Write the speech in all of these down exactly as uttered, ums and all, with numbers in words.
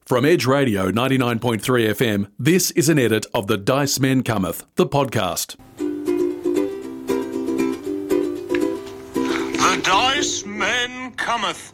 From Edge Radio ninety-nine point three F M, this is an edit of The Dice Men Cometh, the podcast. The Dice Men Cometh.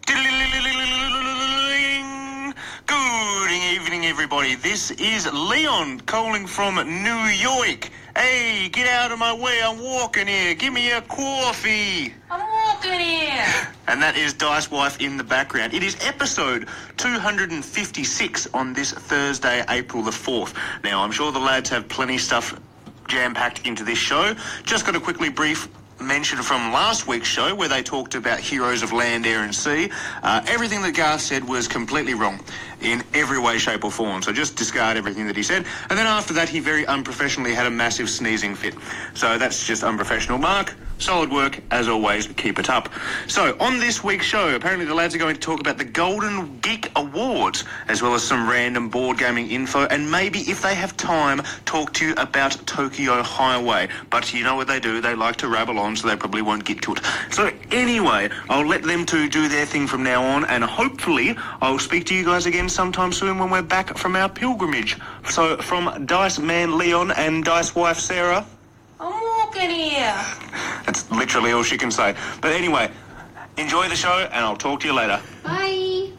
Good evening, everybody. This is Leon calling from New York. Hey, get out of my way. I'm walking here. Give me a coffee. I'm walking here. And that is Dice Wife in the background. It is episode two hundred fifty-six on this Thursday, April the fourth. Now, I'm sure the lads have plenty of stuff jam-packed into this show. Just got a quickly brief mention from last week's show where they talked about heroes of land, air and sea. Uh, everything that Garth said was completely wrong in every way, shape or form. So just discard everything that he said. And then after that, he very unprofessionally had a massive sneezing fit. So that's just unprofessional. Mark, solid work. As always, keep it up. So on this week's show, apparently the lads are going to talk about the Golden Geek Awards, as well as some random board gaming info, and maybe, if they have time, talk to you about Tokyo Highway. But you know what they do? They like to rabble on, so they probably won't get to it. So anyway, I'll let them two do their thing from now on, and hopefully I'll speak to you guys again sometime soon when we're back from our pilgrimage. So from Dice Man Leon and Dice Wife Sarah, I'm walking here. that's literally all she can say. But anyway, enjoy the show, and I'll talk to you later. Bye.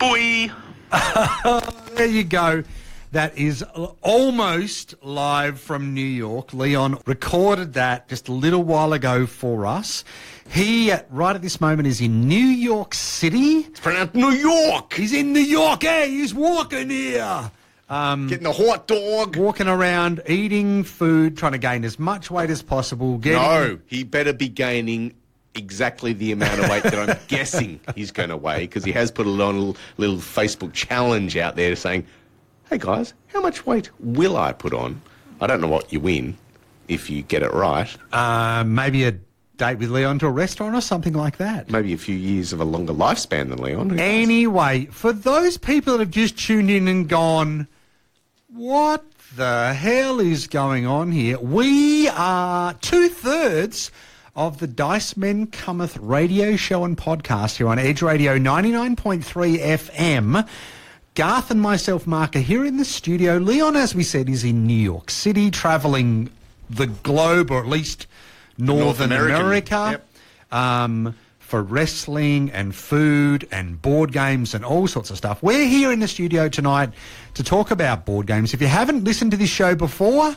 Bye. There you go. That is almost live from New York. Leon recorded that just a little while ago for us. He, right at this moment, is in New York City. It's pronounced New York. He's in New York. Hey, he's walking here. Um, Getting a hot dog. walking around, eating food, trying to gain as much weight as possible. Getting... No, he better be gaining exactly the amount of weight that I'm guessing he's going to weigh, because he has put a little, little Facebook challenge out there saying, hey guys, how much weight will I put on? I don't know what you win if you get it right. Uh, maybe a date with Leon to a restaurant or something like that. Maybe a few years of a longer lifespan than Leon. Who knows? Anyway, for those people that have just tuned in and gone, what the hell is going on here? We are two-thirds of the Dice Men Cometh radio show and podcast here on Edge Radio ninety-nine point three F M. Garth and myself, Mark, are here in the studio. Leon, as we said, is in New York City, travelling the globe, or at least Northern North American. America, Yep. um, for wrestling and food and board games and all sorts of stuff. We're here in the studio tonight to talk about board games. If you haven't listened to this show before,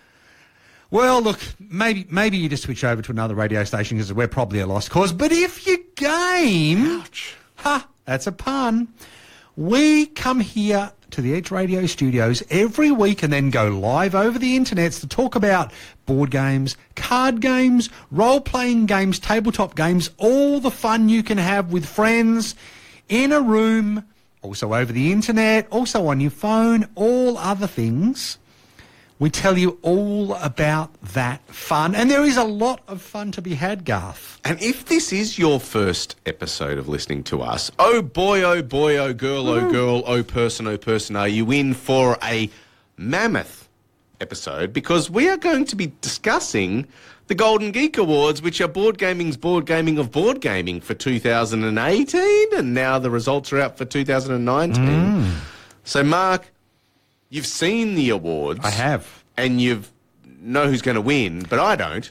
well, look, maybe maybe you just switch over to another radio station because we're probably a lost cause. But if you game, Ouch. ha, that's a pun. We come here to the Edge Radio studios every week and then go live over the internet to talk about board games, card games, role-playing games, tabletop games, all the fun you can have with friends in a room, also over the internet, also on your phone, all other things. We tell you all about that fun, and there is a lot of fun to be had, Garth. And if this is your first episode of listening to us, oh boy, oh boy, oh girl, oh girl, oh person, oh person, are you in for a mammoth episode? Because we are going to be discussing the Golden Geek Awards, which are Board Gaming's Board Gaming of Board Gaming for two thousand eighteen, and now the results are out for two thousand nineteen. Mm. So, Mark, you've seen the awards. I have. And you know who's going to win, but I don't.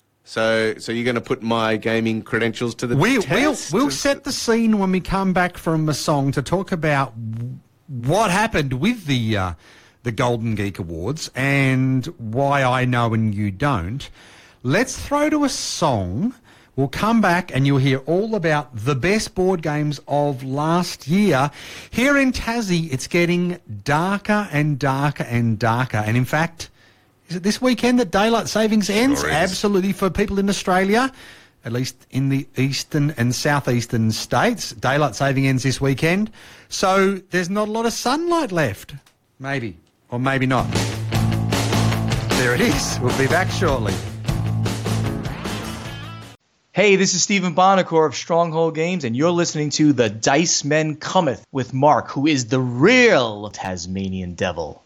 So so you're going to put my gaming credentials to the We, we'll test? we'll set the scene when we come back from a song to talk about what happened with the uh, the Golden Geek Awards and why I know and you don't. Let's throw to a song. We'll come back and you'll hear all about the best board games of last year. Here in Tassie, it's getting darker and darker and darker. And in fact, is it this weekend that daylight savings ends? Sure is. Absolutely, for people in Australia, at least in the eastern and southeastern states. Daylight saving ends this weekend. So there's not a lot of sunlight left. Maybe, or maybe not. There it is. We'll be back shortly. Hey, this is Stephen Bonacore of Stronghold Games, and you're listening to The Dice Men Cometh with Mark, who is the real Tasmanian devil.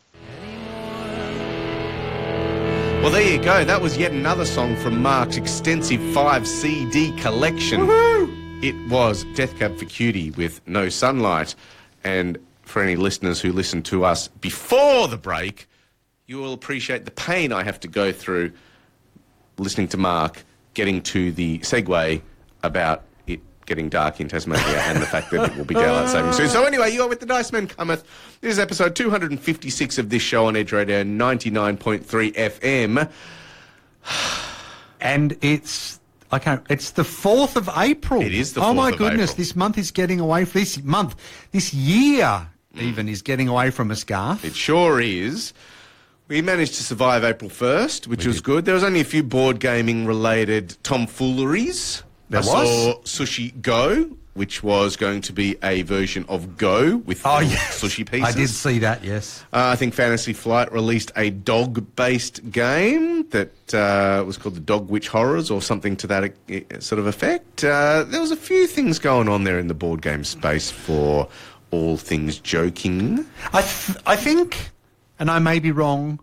Well, there you go. That was yet another song from Mark's extensive five C D collection. Woohoo! It was Death Cab for Cutie with No Sunlight. And for any listeners who listen to us before the break, you will appreciate the pain I have to go through listening to Mark getting to the segue about it getting dark in Tasmania and the fact that it will be daylight saving soon. So anyway, you are with the Dice Men Cometh. This is episode two hundred fifty-six of this show on Edge Radio ninety-nine point three F M. And it's I can't. It's the fourth of April. It is the Oh fourth my of goodness! April. This month is getting away. From, this month, this year even is getting away from us, Garth. It sure is. We managed to survive April first, which was good. There was only a few board gaming related tomfooleries. There I was? saw Sushi Go, which was going to be a version of Go with Oh, little yes. sushi pieces. I did see that. Yes. Uh, I think Fantasy Flight released a dog-based game that uh, was called the Dog Witch Horrors or something to that uh, sort of effect. Uh, there was a few things going on there in the board game space for all things joking. I th- I think, and I may be wrong.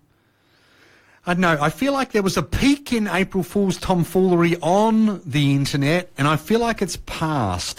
I don't know. I feel like there was a peak in April Fool's tomfoolery on the internet, and I feel like it's passed.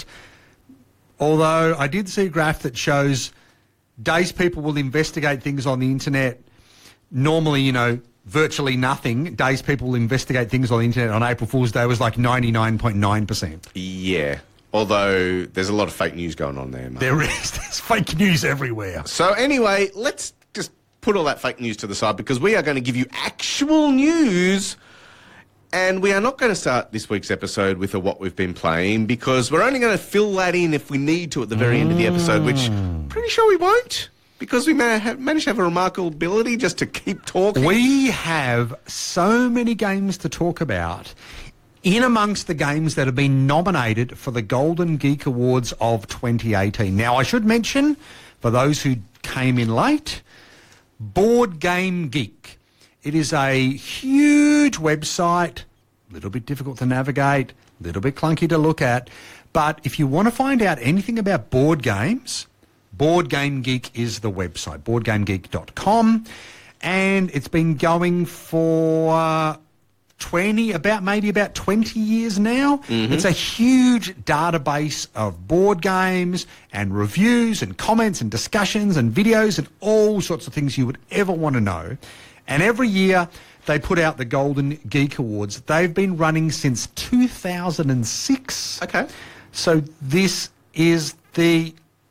Although I did see a graph that shows days people will investigate things on the internet. Normally, you know, virtually nothing. Days people will investigate things on the internet on April Fool's Day was like ninety-nine point nine percent. Yeah, although there's a lot of fake news going on there, Mark. There is. There's fake news everywhere. So anyway, let's just put all that fake news to the side because we are going to give you actual news. And we are not going to start this week's episode with a what we've been playing because we're only going to fill that in if we need to at the very end of the episode, which I'm pretty sure we won't because we may have, managed to have a remarkable ability just to keep talking. We have so many games to talk about in amongst the games that have been nominated for the Golden Geek Awards of twenty eighteen. Now, I should mention, for those who came in late, Board Game Geek. It is a huge website, a little bit difficult to navigate, a little bit clunky to look at, but if you want to find out anything about board games, Board Game Geek is the website, board game geek dot com, and it's been going for uh, twenty, about maybe about twenty years now. Mm-hmm. It's a huge database of board games and reviews and comments and discussions and videos and all sorts of things you would ever want to know. And every year they put out the Golden Geek Awards. They've been running since two thousand six. Okay. So this is the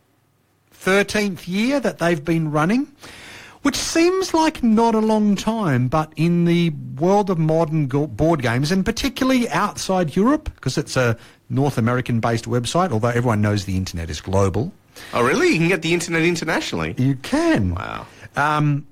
thirteenth year that they've been running, which seems like not a long time, but in the world of modern go- board games, and particularly outside Europe, because it's a North American-based website, although everyone knows the internet is global. Oh, really? You can get the internet internationally? You can. Wow. Um,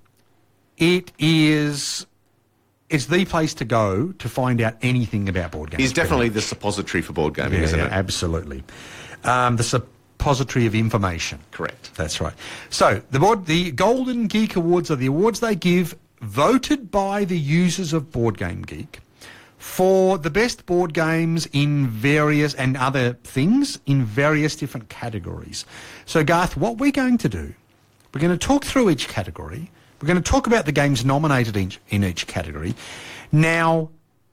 it is... It's the place to go to find out anything about board games. It's definitely the suppository for board gaming, Yeah, isn't yeah, it? absolutely. Um, the suppository of information. Correct. That's right. So the board, the Golden Geek Awards are the awards they give, voted by the users of Board Game Geek, for the best board games in various and other things in various different categories. So Garth, what we're going to do, we're going to talk through each category. We're going to talk about the games nominated in, in each category. Now,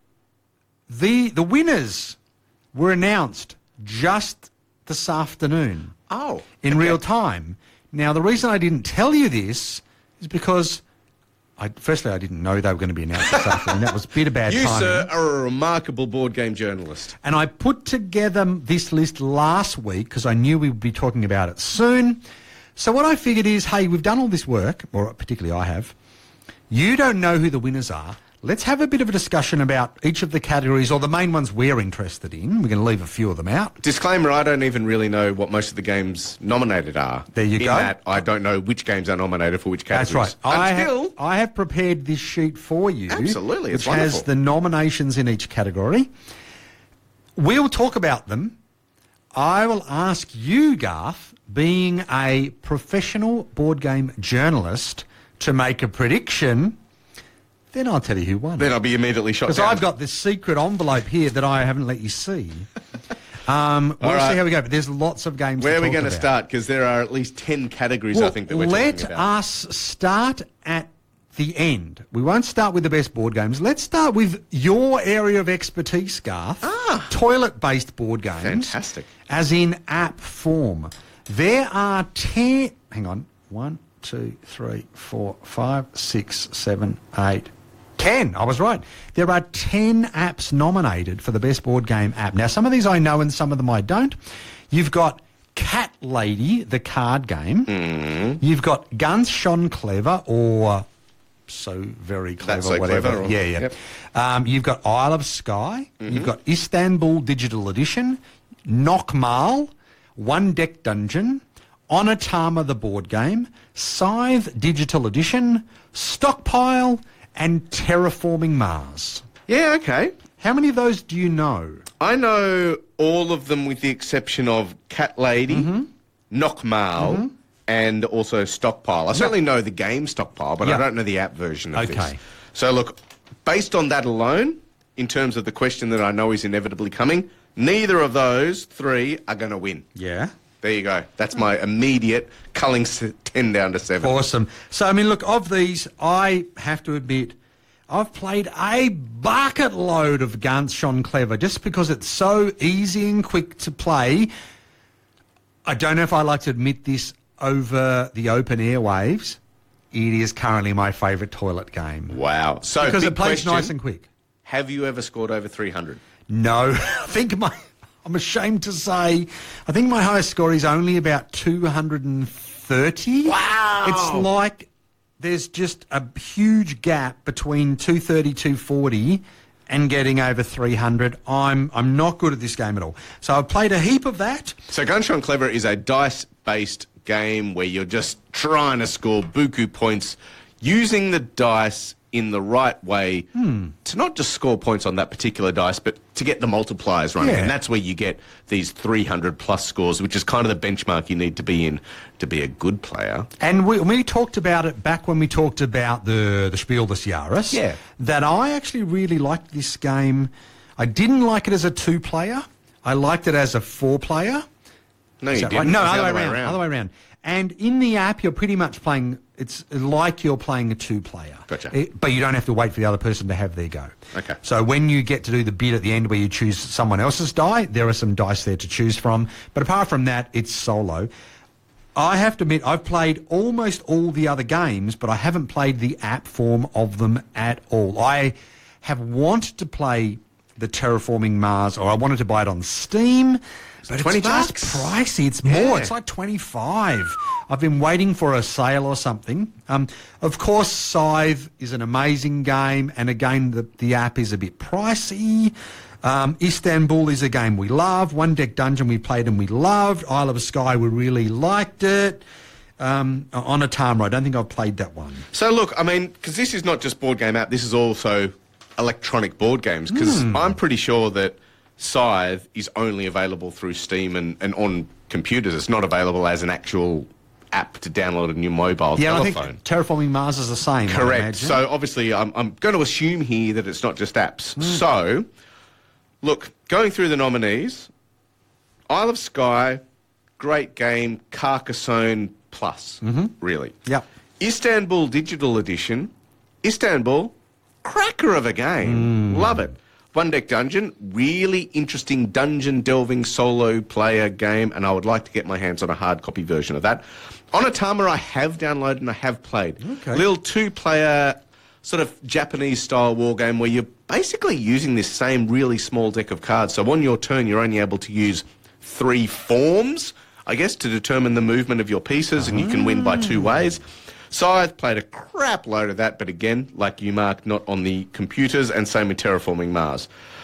the the winners were announced just this afternoon. Oh. In okay. real time. Now, the reason I didn't tell you this is because, I, firstly, I didn't know they were going to be announced this afternoon. That was a bit of bad You, timing. sir, are a remarkable board game journalist. And I put together this list last week because I knew we would be talking about it soon. So what I figured is, hey, we've done all this work, or particularly I have. You don't know who the winners are. Let's have a bit of a discussion about each of the categories, or the main ones we're interested in. We're going to leave a few of them out. Disclaimer, I don't even really know what most of the games nominated are. There you in go. That I don't know which games are nominated for which categories. That's right. I Until... have, I have prepared this sheet for you. Absolutely, it's which has wonderful. the nominations in each category. We'll talk about them. I will ask you, Garth, being a professional board game journalist, to make a prediction. Then I'll tell you who won. Then I'll be immediately shot Because down. I've got this secret envelope here that I haven't let you see. Um, we'll All right. see how we go, but there's lots of games Where to are we talk going to about. start? Because there are at least ten categories, Well, I think, that we're let talking about. us start at the end. We won't start with the best board games. Let's start with your area of expertise, Garth. Ah. Toilet-based board games. Fantastic. As in app form. There are ten, hang on. One, two, three, four, five, six, seven, eight, ten. I was right. There are ten apps nominated for the best board game app. Now, some of these I know and some of them I don't. You've got Cat Lady, the card game. Mm. You've got Guns Shone Clever, or So Very Clever, That's So whatever. Clever, or- yeah, yeah. yep. Um, you've got Isle of Skye. Mm-hmm. You've got Istanbul Digital Edition, Knockmal, One Deck Dungeon, Onitama the board game, Scythe Digital Edition, Stockpile, and Terraforming Mars. Yeah, okay. How many of those do you know? I know all of them with the exception of Cat Lady, Mm-hmm. Knockmal, and also Stockpile. I certainly know the game Stockpile, but Yeah. I don't know the app version of this. Okay. So look, based on that alone, in terms of the question that I know is inevitably coming, neither of those three are going to win. Yeah. There you go. That's my immediate culling s- ten down to seven. Awesome. So, I mean, look, of these, I have to admit, I've played a bucket load of Guns Shone Clever just because it's so easy and quick to play. I don't know if I like to admit this over the open airwaves. It is currently my favourite toilet game. Wow. So Because big it plays question, nice and quick. have you ever scored over three hundred? No, I think my, I'm ashamed to say, I think my highest score is only about two hundred thirty. Wow. It's like there's just a huge gap between two thirty, two forty and getting over three hundred. I'm I'm not good at this game at all. So I've played a heap of that. So Gunshot Clever is a dice-based game where you're just trying to score buku points using the dice in the right way to not just score points on that particular dice, but to get the multipliers running. Yeah. And that's where you get these three hundred plus scores, which is kind of the benchmark you need to be in to be a good player. And we, we talked about it back when we talked about the, the Spiel des Jahres. Yeah. That I actually really liked this game. I didn't like it as a two-player. I liked it as a four-player. No, Is you that right? didn't. No, It was other the way around. Other way around. And in the app, you're pretty much playing. It's like you're playing a two-player. Gotcha. It- but you don't have to wait for the other person to have their go. Okay. So when you get to do the bit at the end where you choose someone else's die, there are some dice there to choose from. But apart from that, it's solo. I have to admit, I've played almost all the other games, but I haven't played the app form of them at all. I have wanted to play the Terraforming Mars, or I wanted to buy it on Steam, but twenty it's just bucks. pricey. It's more. Yeah. It's like twenty-five. I've been waiting for a sale or something. Um, of course, Scythe is an amazing game, and again, the, the app is a bit pricey. Um, Istanbul is a game we love. One Deck Dungeon we played and we loved. Isle of Skye, we really liked it. Um, Onitama, I don't think I've played that one. So look, I mean, because this is not just board game app, this is also electronic board games, because I'm pretty sure that Scythe is only available through Steam and, and on computers. It's not available as an actual app to download on your mobile Yeah, I telephone. think Terraforming Mars is the same. I Correct. imagine. So obviously, I'm, I'm going to assume here that it's not just apps. So, look, going through the nominees, Isle of Skye, great game, Carcassonne Plus, really. Yep. Istanbul Digital Edition, Istanbul, cracker of a game, love it. One Deck Dungeon, really interesting dungeon delving solo player game, and I would like to get my hands on a hard copy version of that. Onitama I have downloaded and I have played. Okay. Little two-player sort of Japanese-style war game where you're basically using this same really small deck of cards. So on your turn, you're only able to use three forms, I guess, to determine the movement of your pieces, and you can win by two ways. Scythe played a crap load of that, but again, like you, Mark, not on the computers, and same with Terraforming Mars.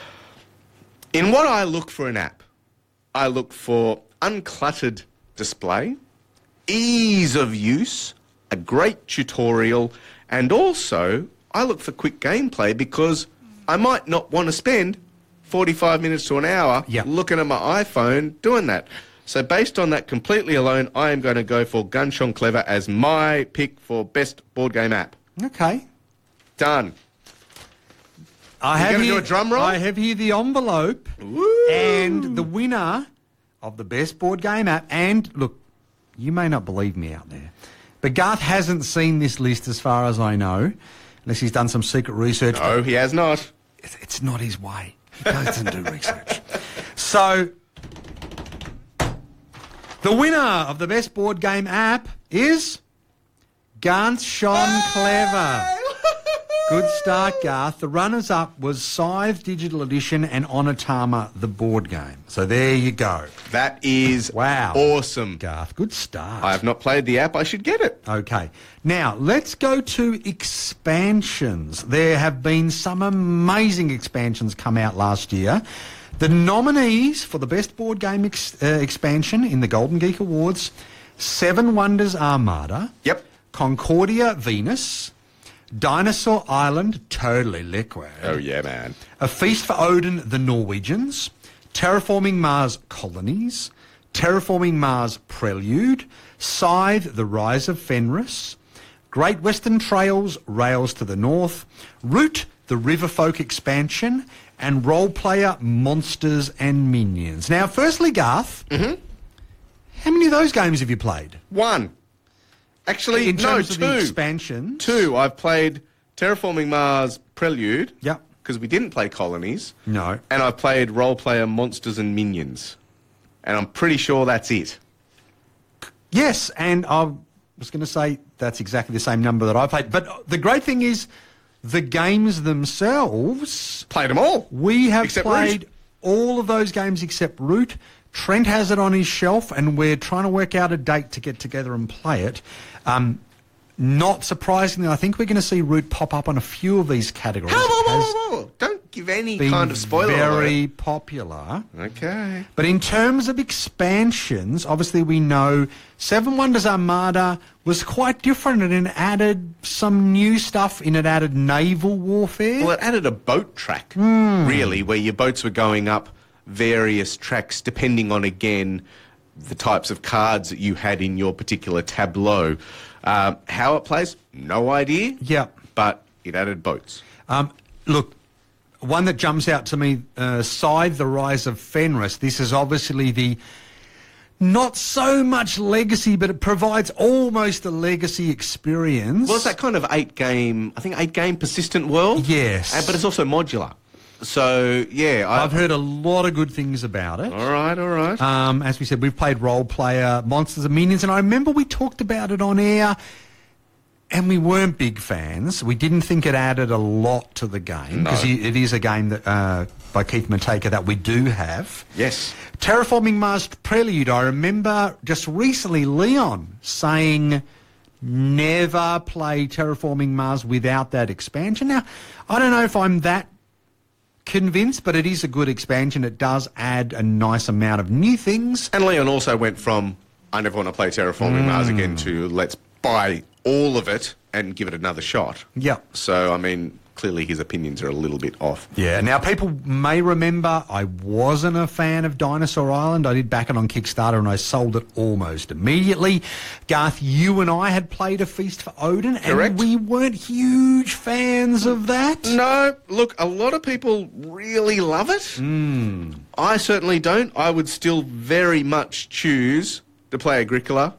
In what I look for an app, I look for uncluttered display, ease of use, a great tutorial, and also I look for quick gameplay because I might not want to spend forty-five minutes to an hour Yep. looking at my iPhone doing that. So based on that completely alone, I am going to go for Gunshot Clever as my pick for best board game app. Okay. Done. I You have gonna here, do a drum roll? I have here the envelope and the winner of the best board game app. And look, you may not believe me out there, but Garth hasn't seen this list as far as I know, unless he's done some secret research. No, he has not. It's, it's not his way. He doesn't do research. So, the winner of the best board game app is Garth Sean Clever. Good start, Garth. The runners-up was Scythe Digital Edition and Onitama, the board game. So there you go. That is Wow. awesome. Garth, good start. I have not played the app. I should get it. Okay. Now, let's go to expansions. There have been some amazing expansions come out last year. The nominees for the best board game ex- uh, expansion in the Golden Geek Awards, Seven Wonders Armada. Yep. Concordia Venus. Dinosaur Island, totally liquid. Oh, yeah, man. A Feast for Odin, the Norwegians. Terraforming Mars Colonies. Terraforming Mars Prelude. Scythe, the Rise of Fenris. Great Western Trails, Rails to the North. Root, the Riverfolk expansion. And Role Player Monsters and Minions. Now, firstly, Garth, Mm-hmm. how many of those games have you played? One. Actually, In no, terms two. of the expansion. Two. I've played Terraforming Mars Prelude. Yep. Because we didn't play Colonies. No. And I played Role Player Monsters and Minions. And I'm pretty sure that's it. Yes, and I was going to say that's exactly the same number that I played. But the great thing is the games themselves, Played them all. we have Except played Root. all of those games except Root. Trent has it on his shelf, and we're trying to work out a date to get together and play it. Um, not surprisingly, I think we're going to see Root pop up on a few of these categories. Whoa, whoa, It whoa, has whoa, whoa. Don't give any been kind of spoiler very popular. alert. Okay. But in terms of expansions, obviously we know Seven Wonders Armada was quite different and it added some new stuff in it, added naval warfare. Well, it added a boat track, Hmm. really, where your boats were going up various tracks depending on, again, the types of cards that you had in your particular tableau. Um, how it plays, no idea. Yeah. But it added boats. Um, look, one that jumps out to me, uh, Scythe, the Rise of Fenris. This is obviously the not so much legacy, but it provides almost a legacy experience. Well, it's that kind of eight-game, I think eight-game persistent world. Yes. Uh, but it's also modular. So, yeah. I, I've heard a lot of good things about it. All right, all right. Um, as we said, we've played Role Player, Monsters and Minions, and I remember we talked about it on air, and we weren't big fans. We didn't think it added a lot to the game, because No. it is a game that uh, by Keith Matejka that we do have. Yes. Terraforming Mars Prelude, I remember just recently Leon saying never play Terraforming Mars without that expansion. Now, I don't know if I'm that convinced, but it is a good expansion. It does add a nice amount of new things. And Leon also went from, I never want to play Terraforming Mars again, to let's buy all of it and give it another shot. Yeah. So, I mean, clearly his opinions are a little bit off. Yeah, now people may remember I wasn't a fan of Dinosaur Island. I did back it on Kickstarter and I sold it almost immediately. Garth, you and I had played A Feast for Odin, Correct. and we weren't huge fans of that. No, look, a lot of people really love it. Mm. I certainly don't. I would still very much choose to play Agricola.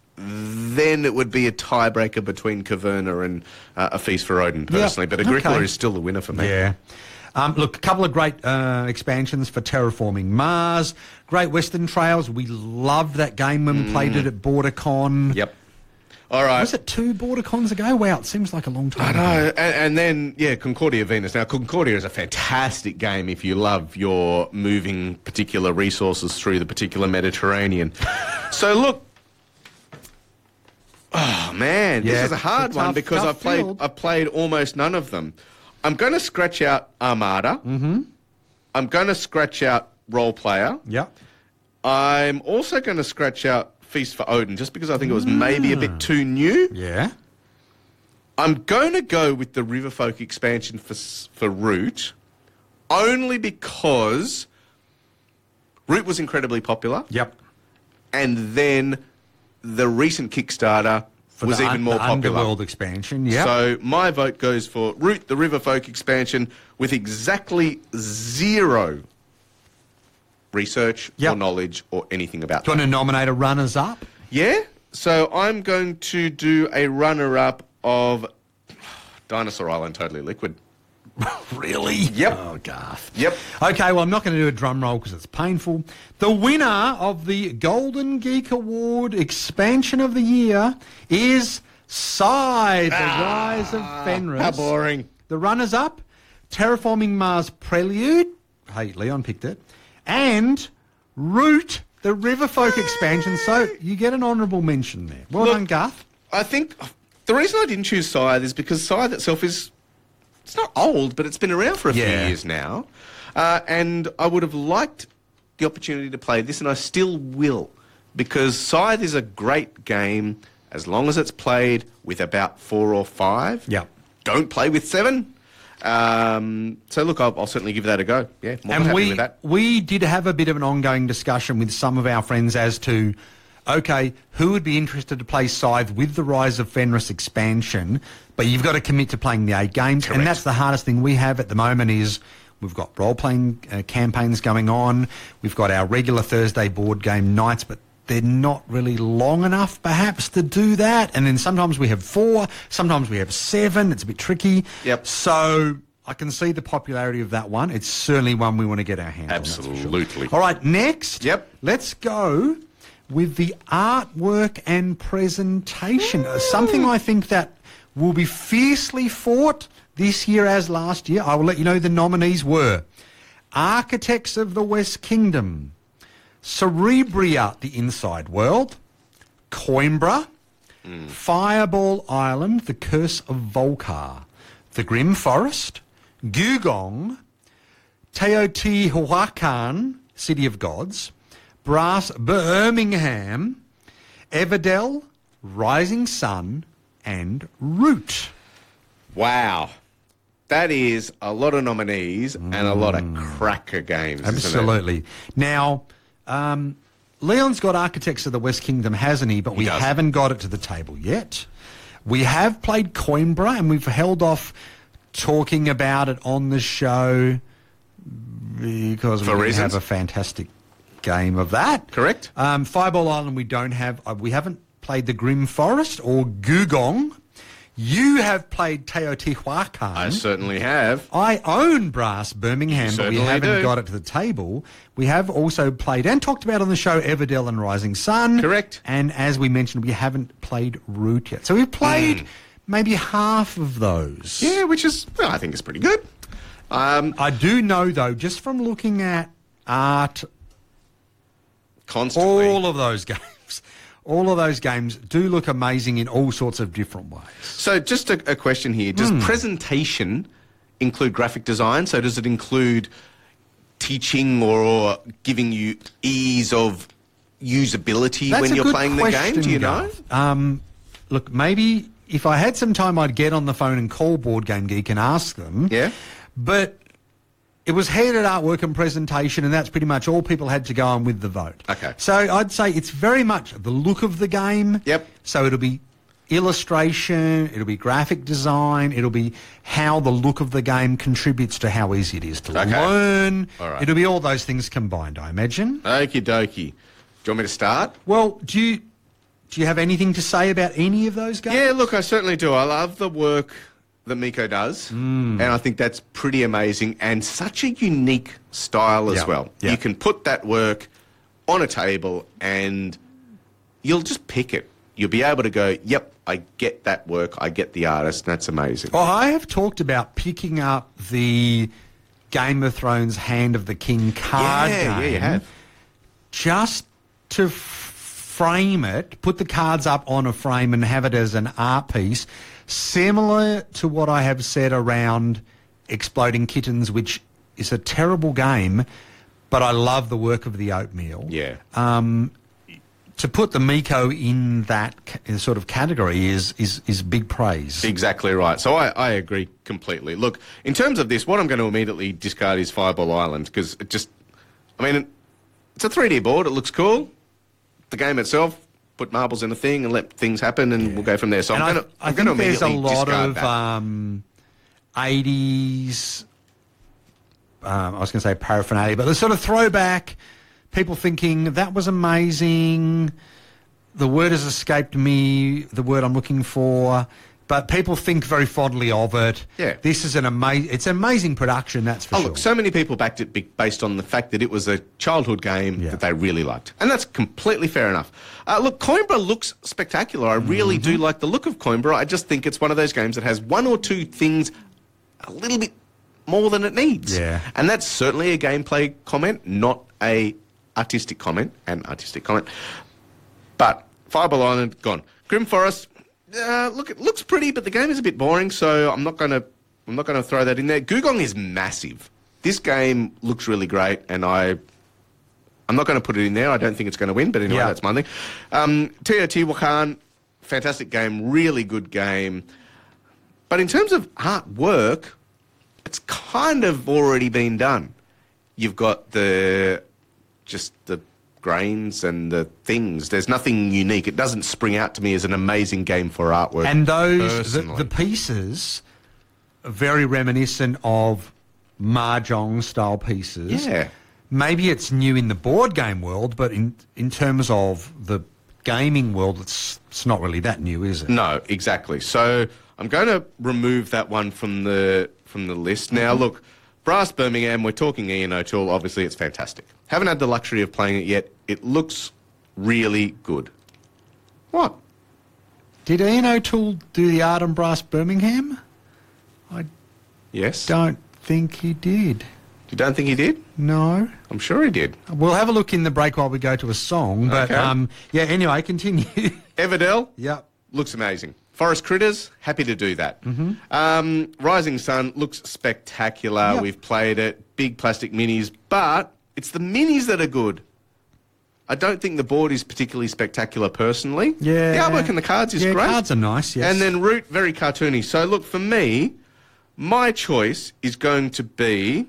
Then it would be a tiebreaker between Caverna and uh, A Feast for Odin, personally. But Agricola okay. is still the winner for me. Yeah. Um, look, a couple of great uh, expansions for Terraforming Mars. Great Western Trails. We loved that game when we played it at BorderCon. Yep. All right. Was it two BorderCons ago? Wow, it seems like a long time I ago. know. And, and then, yeah, Concordia Venus. Now, Concordia is a fantastic game if you love your moving particular resources through the particular Mediterranean. So, look. Oh, man. Yeah, this is a it's hard a one tough- because tough I've played, field. I've played almost none of them. I'm going to scratch out Armada. Mm-hmm. I'm going to scratch out Role Player. Yeah. I'm also going to scratch out Feast for Odin just because I think it was maybe a bit too new. Yeah. I'm going to go with the Riverfolk expansion for s- for Root, only because Root was incredibly popular, Yep. and then the recent Kickstarter For was the even un- more the popular. Underworld expansion, yeah. So my vote goes for Root, the Riverfolk expansion, with exactly zero research Yep. or knowledge or anything about Do you that. want to nominate a runners-up? Yeah, so I'm going to do a runner-up of Dinosaur Island Totally Liquid. Really? Yep. Oh, Garth. Yep. Okay, well, I'm not going to do a drum roll because it's painful. The winner of the Golden Geek Award expansion of the year is Scythe, The Rise of Fenris. How boring. The runners-up, Terraforming Mars Prelude. Hey, Leon picked it. And Root, the Riverfolk expansion. So you get an honourable mention there. Well Look, done, Garth. I think the reason I didn't choose Scythe is because Scythe itself is, it's not old, but it's been around for a Yeah. few years now. Uh, and I would have liked the opportunity to play this, and I still will, because Scythe is a great game as long as it's played with about four or five. Yeah. Don't play with seven. Um, so look, I'll, I'll certainly give that a go. Yeah, more than And happy we, with that. we did have a bit of an ongoing discussion with some of our friends as to, okay, who would be interested to play Scythe with the Rise of Fenris expansion, but you've got to commit to playing the eight games. Correct. And that's the hardest thing we have at the moment is we've got role-playing uh, campaigns going on, we've got our regular Thursday board game nights, but they're not really long enough, perhaps, to do that. And then sometimes we have four, sometimes we have seven. It's a bit tricky. Yep. So I can see the popularity of that one. It's certainly one we want to get our hands on. that's for sure. Absolutely. All right, next. Yep. Let's go with the artwork and presentation. Uh, Something I think that will be fiercely fought this year as last year. I will let you know the nominees were Architects of the West Kingdom, Cerebria, The Inside World, Coimbra, mm. Fireball Island, The Curse of Volcar, The Grim Forest, Gugong, Teotihuacan, City of Gods, Brass Birmingham, Everdell, Rising Sun, and Root. Wow. That is a lot of nominees and a lot of cracker games, isn't it? Absolutely. Now, um, Leon's got Architects of the West Kingdom, hasn't he? But we He does. haven't got it to the table yet. We have played Coimbra, and we've held off talking about it on the show because For we reasons. have a fantastic game of that. Correct. Um, Fireball Island, we don't have. Uh, we haven't played the Grim Forest or Gugong. You have played Teotihuacan. I certainly have. I own Brass Birmingham, You but we certainly haven't do. got it to the table. We have also played and talked about on the show Everdell and Rising Sun. Correct. And as we mentioned, we haven't played Root yet. So we've played maybe half of those. Yeah, which is, well, I think it's pretty good. Um, I do know, though, just from looking at art, constantly. all of those games, all of those games do look amazing in all sorts of different ways. So just a, a question here. Does Hmm. presentation include graphic design? So does it include teaching or, or giving you ease of usability That's when a you're good playing the game? question, Do you know? Garth. Um, look, maybe if I had some time, I'd get on the phone and call Board Game Geek and ask them. Yeah. But it was headed artwork and presentation, and that's pretty much all people had to go on with the vote. Okay. So I'd say it's very much the look of the game. Yep. So it'll be illustration, it'll be graphic design, it'll be how the look of the game contributes to how easy it is to Okay. learn. All right. It'll be all those things combined, I imagine. Okie dokie. Do you want me to start? Well, do you do you have anything to say about any of those games? Yeah, look, I certainly do. I love the work that Miko does, Hmm. and I think that's pretty amazing and such a unique style as Yeah, well. yeah. You can put that work on a table and you'll just pick it. You'll be able to go, yep, I get that work, I get the artist, and that's amazing. Well, I have talked about picking up the Game of Thrones Hand of the King card yeah, game. yeah, you have. Just to f- frame it, put the cards up on a frame and have it as an art piece, similar to what I have said around Exploding Kittens, which is a terrible game, but I love the work of the Oatmeal. Yeah. Um, to put the Miko in that ca- sort of category is is is big praise. Exactly right. So I, I agree completely. Look, in terms of this, what I'm going to immediately discard is Fireball Island because it just, I mean, it's a three D board. It looks cool. The game itself, put marbles in a thing and let things happen, and we'll go from there. So And I'm I, going to, I I'm going to think there's a immediately lot discard of that. um, eighties, um, I was going to say paraphernalia, but the sort of throwback, people thinking that was amazing. The word has escaped me, the word I'm looking for. but people think very fondly of it. Yeah. This is an amazing, it's an amazing production, that's for Oh, sure. look, so many people backed it be- based on the fact that it was a childhood game Yeah. that they really liked. And that's completely fair enough. Uh, look, Coimbra looks spectacular. I really Mm-hmm. do like the look of Coimbra. I just think it's one of those games that has one or two things a little bit more than it needs. Yeah. And that's certainly a gameplay comment, not a artistic comment, an artistic comment. But Fireball Island, gone. Grim Forest, uh, look, it looks pretty, but the game is a bit boring, so I'm not going to I'm not going to throw that in there. Gugong is massive. This game looks really great, and I, I'm not going to put it in there. I don't think it's going to win, but anyway, Yeah. that's my thing. Um, Teotihuacan, fantastic game, really good game. But in terms of artwork, it's kind of already been done. You've got the just the grains and the things. There's nothing unique. It doesn't spring out to me as an amazing game for artwork. And those, the, personally. the pieces are very reminiscent of Mahjong-style pieces. Yeah. Maybe it's new in the board game world, but in, in terms of the gaming world, it's, it's not really that new, is it? No, exactly. So I'm going to remove that one from the from the list. Now, look, Brass Birmingham, we're talking Ian O'Toole. Obviously, it's fantastic. Haven't had the luxury of playing it yet. It looks really good. What? Did Ian O'Toole do the art on Brass Birmingham? I Yes? don't think he did. You don't think he did? No. I'm sure he did. We'll have a look in the break while we go to a song. But, Okay. um, yeah, anyway, continue. Everdell? Yep. Looks amazing. Forest Critters, happy to do that. Mm-hmm. Um, Rising Sun looks spectacular. Yep. We've played it. Big plastic minis. But it's the minis that are good. I don't think the board is particularly spectacular personally. Yeah. The artwork and the cards is yeah, great. cards are nice, yes. And then Root, very cartoony. So look, for me, my choice is going to be...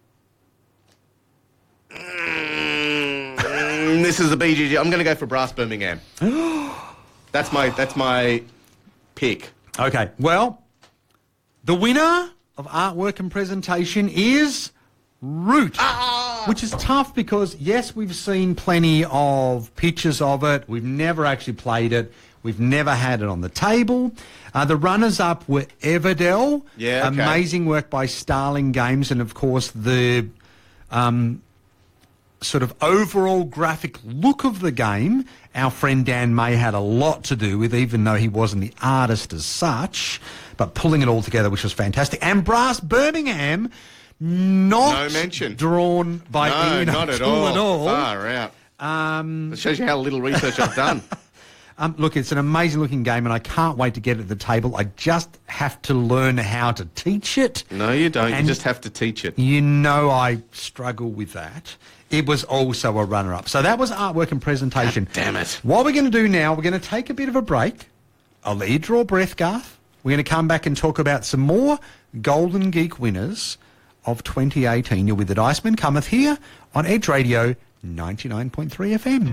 Mm, this is the B G G. I'm going to go for Brass Birmingham. That's my that's my pick. Okay, well, the winner of artwork and presentation is Root, which is tough because, yes, we've seen plenty of pictures of it. We've never actually played it. We've never had it on the table. Uh, the runners-up were Everdell. Yeah, okay. Amazing work by Starling Games, and, of course, the um, sort of overall graphic look of the game, our friend Dan May had a lot to do with, even though he wasn't the artist as such, but pulling it all together, which was fantastic. And Brass Birmingham, not No mention. drawn by No, Ian not at O'Toole all. at all. Far out. Um, It shows you how little research I've done. um, look, it's an amazing looking game, and I can't wait to get it at the table. I just have to learn how to teach it. No, you don't. And- you just have to teach it. You know I struggle with that. It was also a runner-up. So that was artwork and presentation. God damn it. What we're going to do now, we're going to take a bit of a break. I'll let you draw a breath, Garth. We're going to come back and talk about some more Golden Geek winners of twenty eighteen. You're with the Dice Men Cometh here on Edge Radio ninety-nine point three F M.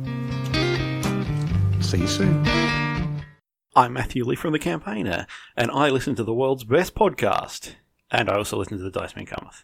See you soon. I'm Matthew Lee from The Campaigner, and I listen to the world's best podcast. And I also listen to the Dice Men Cometh.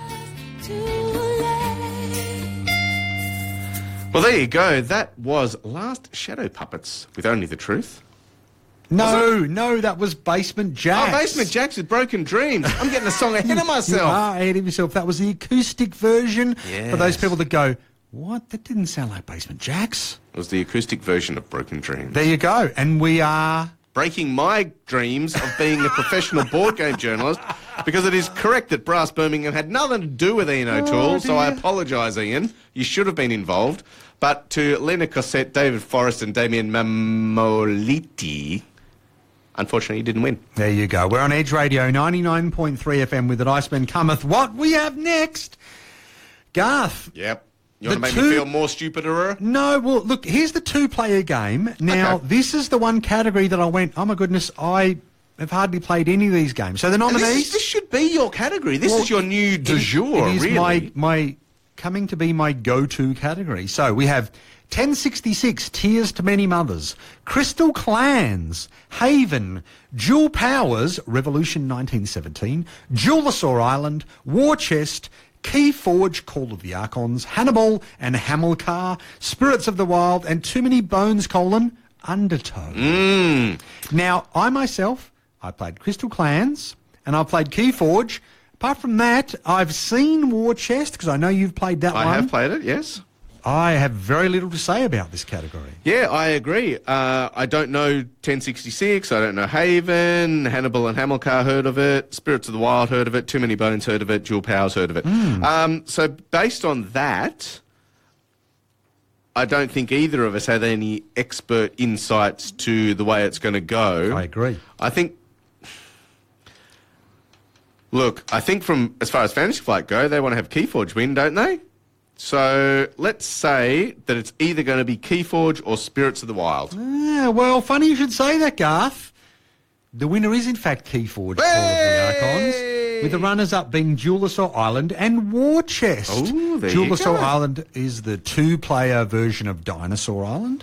Well, there you go. That was Last Shadow Puppets with Only the Truth. No, no, that was Basement Jacks. Oh, Basement Jacks with Broken Dreams. I'm getting a song ahead of You myself. are ahead of yourself. That was the acoustic version for those Yes. people that go, what? That didn't sound like Basement Jacks. It was the acoustic version of Broken Dreams. There you go. And we are... Breaking my dreams of being a professional board game journalist, because it is correct that Brass Birmingham had nothing to do with Ian O'Toole, Oh, so I dear. apologise, Ian. You should have been involved. But to Lena Cossette, David Forrest and Damien Mamoliti, unfortunately, you didn't win. There you go. We're on Edge Radio ninety-nine point three F M with the Dice Men Cometh. What we have next? Garth. Yep. You want to The make two- me feel more stupider? No, well, look, here's the two-player game. Now, Okay. this is the one category that I went, oh, my goodness, I have hardly played any of these games. So the And nominees... This, is- this should be your category. This Well, is your new du it- jour, It is really. my, my coming to be my go-to category. So we have ten sixty-six, Tears to Many Mothers, Crystal Clans, Haven, Dual Powers, Revolution nineteen seventeen, Jewelasaur Island, War Chest, Keyforge, Call of the Archons, Hannibal and Hamilcar, Spirits of the Wild, and Too Many Bones, colon, Undertow. Mm. Now, I myself I played Crystal Clans, and I played Keyforge. Apart from that, I've seen War Chest, because I know you've played that I one. have played it, yes. I have very little to say about this category. Yeah, I agree. Uh, I don't know ten sixty-six, I don't know Haven, Hannibal and Hamilcar heard of it, Spirits of the Wild heard of it, Too Many Bones heard of it, Dual Powers heard of it. Mm. Um, so based on that, I don't think either of us had any expert insights to the way it's going to go. I agree. I think... Look, I think from as far as Fantasy Flight go, they want to have Keyforge win, don't they? So let's say that it's either going to be Keyforge or Spirits of the Wild. Yeah, well, funny you should say that, Garth. The winner is, in fact, Keyforge, Call of the Archons, with the runners-up being Duelosaur Island and War Chest. Oh, there you Duelosaur go. Island is the two-player version of Dinosaur Island.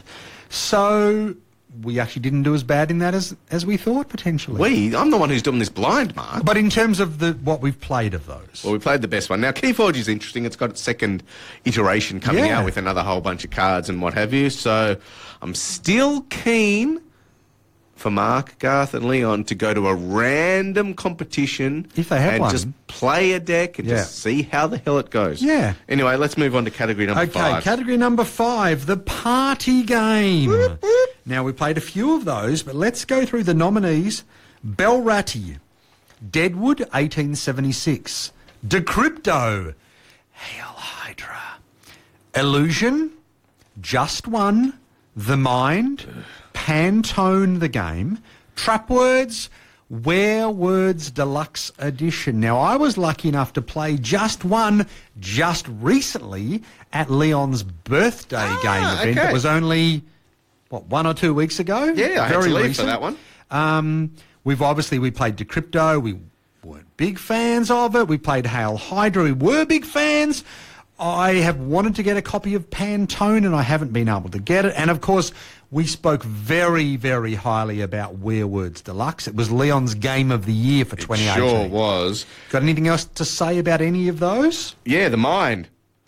So we actually didn't do as bad in that as, as we thought, potentially. We? I'm the one who's doing this blind, Mark. But in terms of the what we've played of those. Well, we played the best one. Now, Keyforge is interesting. It's got its second iteration coming Yeah. out with another whole bunch of cards and what have you. So I'm still keen for Mark, Garth and Leon to go to a random competition If they have and one. just play a deck and Yeah. just see how the hell it goes. Yeah. Anyway, let's move on to category number Okay, five. category number five, the party game. Now, we played a few of those, but let's go through the nominees. Belratti, Deadwood, eighteen seventy-six. Decrypto, Hail Hydra. Illusion, Just One, The Mind, Pantone the Game, Trapwords, Where Words Deluxe Edition. Now, I was lucky enough to play Just One just recently at Leon's birthday Ah, game event. okay. It was only, what, one or two weeks ago? Yeah, I had to leave for recent. that one. Um, we've obviously, we played Decrypto. We weren't big fans of it. We played Hail Hydra. We were big fans. I have wanted to get a copy of Pantone, and I haven't been able to get it. And, of course, we spoke very, very highly about Werewords Deluxe. It was Leon's Game of the Year for twenty eighteen. Sure was. Got anything else to say about any of those? Yeah, the mind.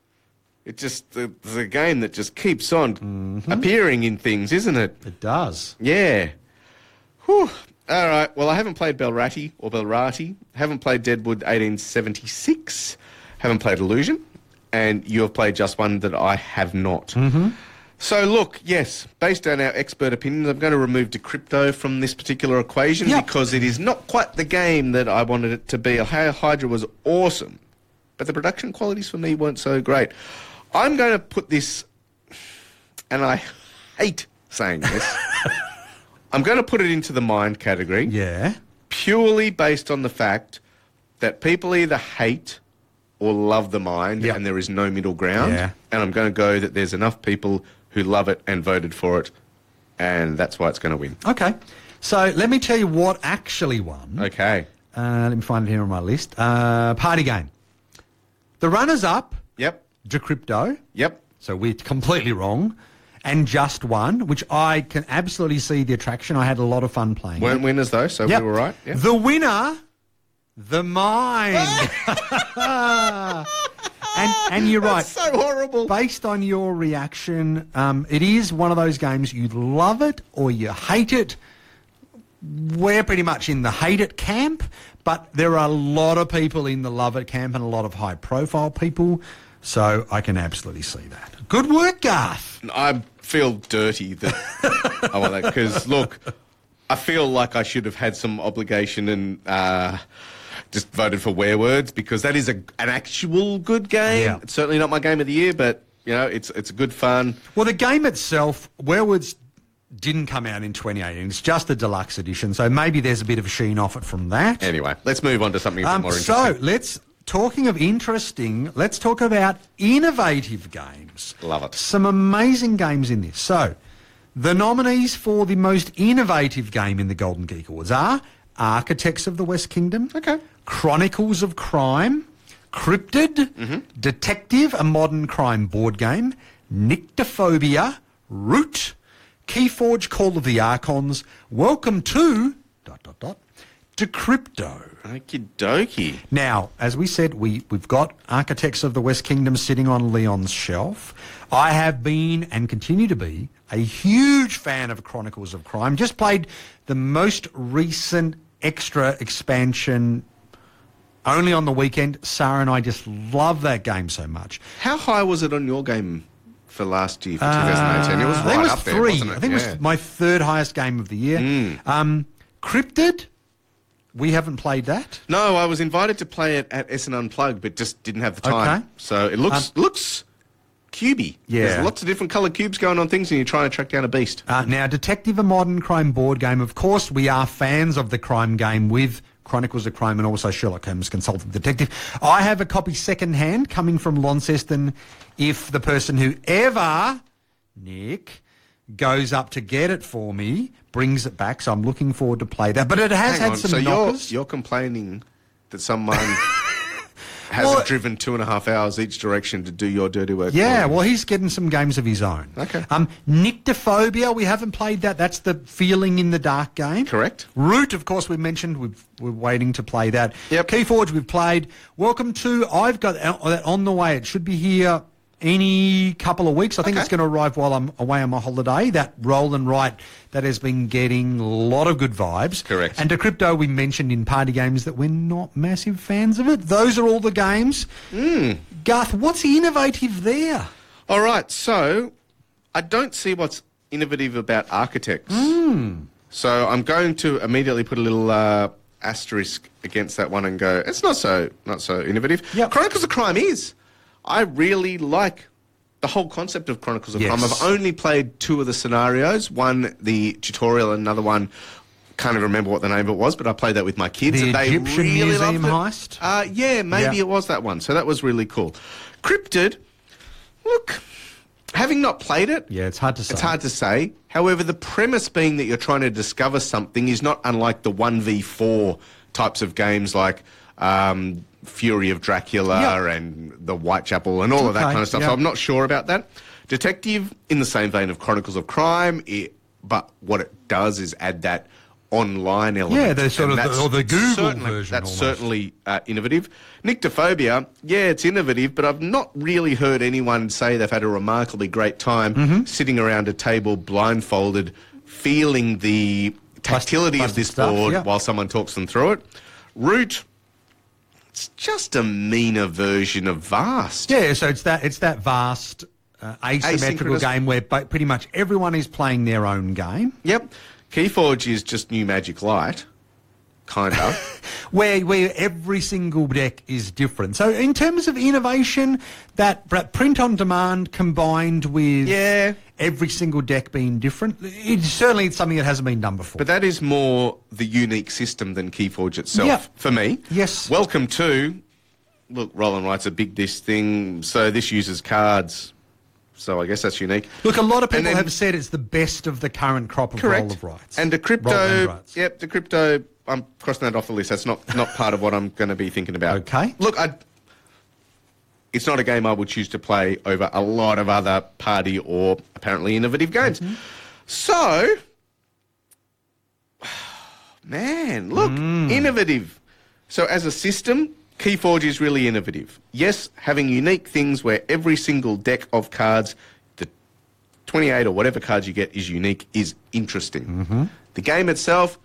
It just, the, the game that just keeps on Mm-hmm. appearing in things, isn't it? It does. Yeah. Whew. All right. Well, I haven't played Belratti or Belrati. Haven't played Deadwood eighteen seventy-six. Haven't played Illusion. And you have played just one that I have not. Mm-hmm. So, look, yes, based on our expert opinions, I'm going to remove Decrypto from this particular equation Yep. because it is not quite the game that I wanted it to be. Hail Hydra was awesome, but the production qualities for me weren't so great. I'm going to put this, and I hate saying this, I'm going to put it into the mind category Yeah. purely based on the fact that people either hate or love the mind, Yep. and there is no middle ground. Yeah. And I'm going to go that there's enough people who love it and voted for it, and that's why it's going to win. Okay. So let me tell you what actually won. Okay. Uh, let me find it here on my list. Uh, party game. The runners-up, Yep. Decrypto. Yep. So we're completely wrong. And Just One, which I can absolutely see the attraction. I had a lot of fun playing. Weren't it. winners though, so Yep. we were right. Yep. The winner, the mind. and and you're right. That's so horrible. Based on your reaction, um, it is one of those games you love it or you hate it. We're pretty much in the hate it camp, but there are a lot of people in the love it camp and a lot of high profile people. So I can absolutely see that. Good work, Garth. I feel dirty that I want that because look, I feel like I should have had some obligation and uh, just voted for Werewords because that is a, an actual good game. Yeah. It's certainly not my game of the year, but you know, it's it's good fun. Well, the game itself, Werewords didn't come out in twenty eighteen. It's just the deluxe edition, so maybe there's a bit of sheen off it from that. Anyway, let's move on to something a bit Um, more so interesting. let's, talking of interesting, let's talk about innovative games. Love it. Some amazing games in this. So, the nominees for the most innovative game in the Golden Geek Awards are Architects of the West Kingdom, Okay. Chronicles of Crime, Cryptid, Mm-hmm. Detective, a modern crime board game, Nyctophobia, Root, Keyforge, Call of the Archons, Welcome to... dot, dot, dot, Decrypto. Okie dokie. Now, as we said, we, we've got Architects of the West Kingdom sitting on Leon's shelf. I have been and continue to be a huge fan of Chronicles of Crime. Just played the most recent extra expansion only on the weekend. Sarah and I just love that game so much. How high was it on your game for last year, for twenty eighteen? It was Uh, I right think it was up there, three. wasn't it? I think Yeah. it was my third highest game of the year. Mm. Um, Cryptid, we haven't played that. No, I was invited to play it at Essen Unplugged, but just didn't have the time. Okay. So it looks looks cubey. Yeah. There's lots of different coloured cubes going on things, and you're trying to track down a beast. Uh, now, Detective, a modern crime board game. Of course, we are fans of the crime game with Chronicles of Crime and also Sherlock Holmes Consultant Detective. I have a copy second-hand coming from Launceston if the person who ever, Nick, goes up to get it for me brings it back. So I'm looking forward to play that. But it has Hang had on, some so you're, knockers. you're complaining that someone hasn't Well- driven two and a half hours each direction to do your dirty work? Yeah, for you? well, he's getting some games of his own. Okay. Um, Nyctophobia, we haven't played that. That's the feeling in the dark game. Correct. Root, of course, we mentioned. We've, we're waiting to play that. Yep. Keyforge, we've played. Welcome to, I've got that on the way. It should be here any couple of weeks. I think Okay. it's going to arrive while I'm away on my holiday. That Roll and Write that has been getting a lot of good vibes. Correct. And Decrypto, we mentioned in party games that we're not massive fans of it. Those are all the games. Mm. Garth, what's innovative there? All right, so I don't see what's innovative about Architects. Mm. So I'm going to immediately put a little uh, asterisk against that one and go, it's not so not so innovative. Yep. Chronicles of Crime is. I really like the whole concept of Chronicles of Yes. Crime. I've only played two of the scenarios, one the tutorial and another one, can't even remember what the name of it was, but I played that with my kids. The and they Egyptian really Museum loved it. heist? Uh, yeah, maybe Yeah. it was that one. So that was really cool. Cryptid, look, having not played it, Yeah, it's hard to say. it's hard to say. However, the premise being that you're trying to discover something is not unlike the one v four types of games like um, Fury of Dracula Yeah. and the Whitechapel and all of that Okay, kind of stuff. yeah. So I'm not sure about that. Detective, in the same vein of Chronicles of Crime, it, but what it does is add that online element. Yeah, the sort And of the- that's or the Google certainly- version That's almost. certainly uh, innovative. Nyctophobia, yeah, it's innovative, but I've not really heard anyone say they've had a remarkably great time Mm-hmm. sitting around a table blindfolded, feeling the tactility of busted this stuff, board yeah. while someone talks them through it. Root, it's just a meaner version of Vast. Yeah, so it's that it's that vast uh, asymmetrical Asynchronous- game where ba- pretty much everyone is playing their own game. Yep. Keyforge is just new Magic Light, kind of. Where where every single deck is different. So in terms of innovation, that pr- print on demand combined with Yeah. every single deck being different, it's certainly it's something that hasn't been done before. But that is more the unique system than Keyforge itself, Yeah. for me. Yes. Welcome to, look, Roll and Write's a big dish thing, so this uses cards, so I guess that's unique. Look, a lot of And people then- have said it's the best of the current crop of Correct. roll of rights. And the Roll crypto, and rights. yep, the crypto, I'm crossing that off the list. That's not, not part of what I'm going to be thinking about. Okay. Look, I, it's not a game I would choose to play over a lot of other party or apparently innovative games. Mm-hmm. So, man, look, Mm. innovative. So as a system, Keyforge is really innovative. Yes, having unique things where every single deck of cards, the twenty-eight or whatever cards you get is unique, is interesting. Mm-hmm. The game itself,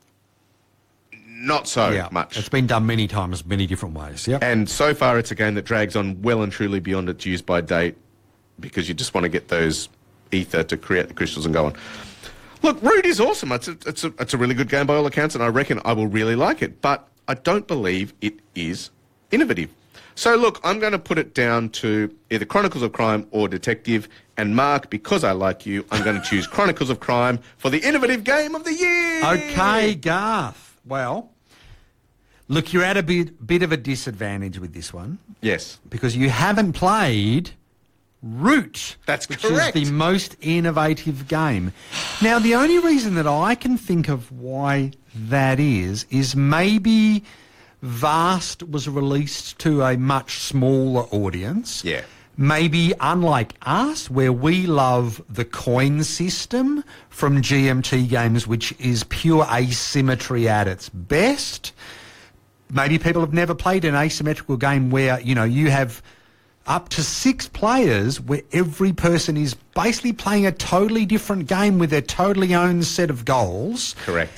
not so yeah, much. it's been done many times, many different ways. Yep. And so far, it's a game that drags on well and truly beyond its use by date because you just want to get those ether to create the crystals and go on. Look, Root is awesome. It's a, it's, a, it's a really good game by all accounts, and I reckon I will really like it. But I don't believe it is innovative. So, look, I'm going to put it down to either Chronicles of Crime or Detective. And, Mark, because I like you, I'm going to choose Chronicles of Crime for the innovative game of the year. Okay, Garth. Well, look, you're at a bit, bit of a disadvantage with this one Yes. because you haven't played Root. That's which correct. is the most innovative game. Now, the only reason that I can think of why that is, is maybe Vast was released to a much smaller audience. Yeah. Maybe unlike us, where we love the coin system from G M T games, which is pure asymmetry at its best. Maybe people have never played an asymmetrical game where, you know, you have up to six players where every person is basically playing a totally different game with their totally own set of goals. Correct.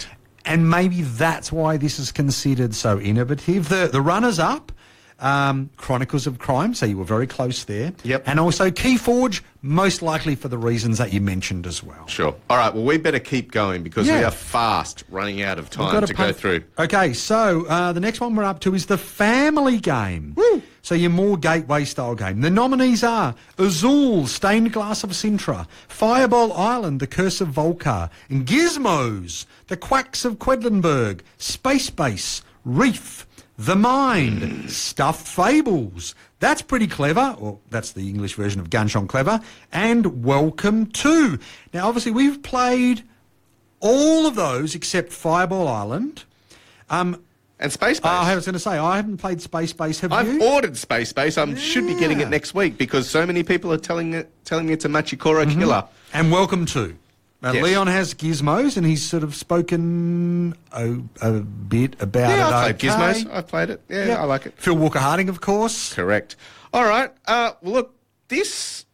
and maybe that's why this is considered so innovative. The the runners-up, um, Chronicles of Crime, so you were very close there. Yep. And also Keyforge, most likely for the reasons that you mentioned as well. Sure. All right, well, we better keep going because we Yeah. are fast running out of We've time got to go pump- through. Okay, so uh, the next one we're up to is the family game. Woo. So your more gateway style game. The nominees are Azul, Stained Glass of Sintra, Fireball Island, The Curse of Volcar, and Gizmos, The Quacks of Quedlinburg, Space Base, Reef, The Mind, Stuffed Fables. That's pretty clever, or that's the English version of Gunshot Clever, and Welcome To. Now, obviously, we've played all of those except Fireball Island. Um, And Space Base. I was going to say, I haven't played Space Base. Have I've you? ordered Space Base. I should be getting Yeah. it next week because so many people are telling it, telling me it's a Machikoro killer. And Welcome To. Now, Yes. Leon has Gizmos, and he's sort of spoken a, a bit about Yeah, it. I've played okay. Gizmos. I've played it. Yeah, Yeah. I like it. Phil Walker Harding, of course. Correct. All right. Uh, well, look, this